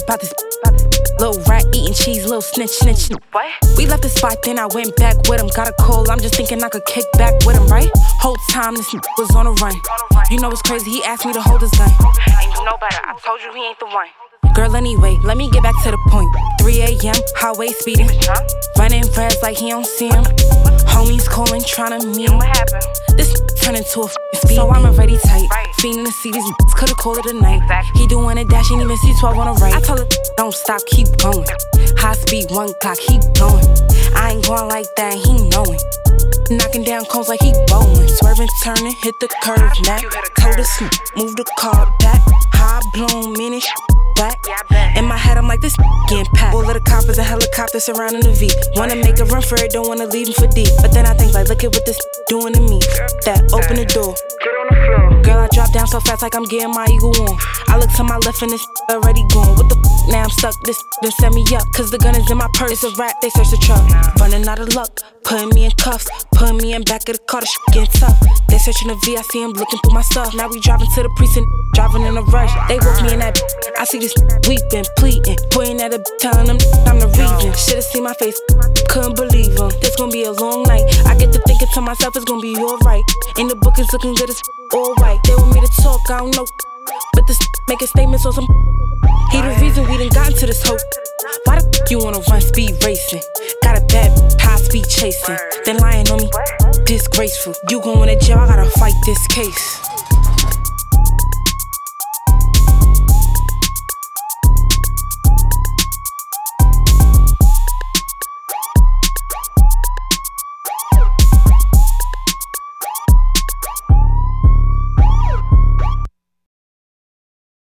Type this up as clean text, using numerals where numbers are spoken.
about this. Little rat eating cheese, little snitch. What? We left the spot, then I went back with him. Got a call, I'm just thinking I could kick back with him, right? Whole time this was on the run. You know what's crazy? He asked me to hold his gun. And you know better, I told you he ain't the one. Girl, anyway, let me get back to the point. 3 a.m., highway speeding. Running reds like he don't see him. Homies calling, tryna meet him. What happened? This turned into a speed. So I'm already tight. Fiending to see these could've called it a night. Exactly. He doing a dash, ain't even see 12 on the right. I told her, don't stop, keep going. High speed, 1 clock, keep going. I ain't going like that, he knowing. Knocking down cones like he bowling. Swerving, turning, hit the curve now. Told us, move the car back. High blown, meaning back. In my head, I'm like, this getting packed. All of the coppers and helicopters surrounding the V. Wanna make a run for it, don't wanna leave him for deep. But then I think, like, look at what this doing to me. That, open the door. Get on the floor. Girl, I drop down so fast like I'm getting my eagle on. I look to my left and this already gone. What the now I'm stuck, this done set me up. Cause the gun is in my purse, it's a rap, they search the truck. Running out of luck, putting me in cuffs. Putting me in back of the car, the getting tough. They searching the V, I see him looking through my stuff. Now we driving to the precinct, driving in a rush. They woke me in that I see this weeping, pleading, pointing at a telling them I'm the reason. Should've seen my face, couldn't believe him. This gon' be a long night. I get to thinking to myself, it's gon' be alright. And the book is looking good, it's all white. They want me to talk, I don't know. But this making statements on some. He the reason we done got into this hope. Why the you wanna run speed racing? Got a bad high speed chasing. Then lying on me, disgraceful. You going to jail, I gotta fight this case.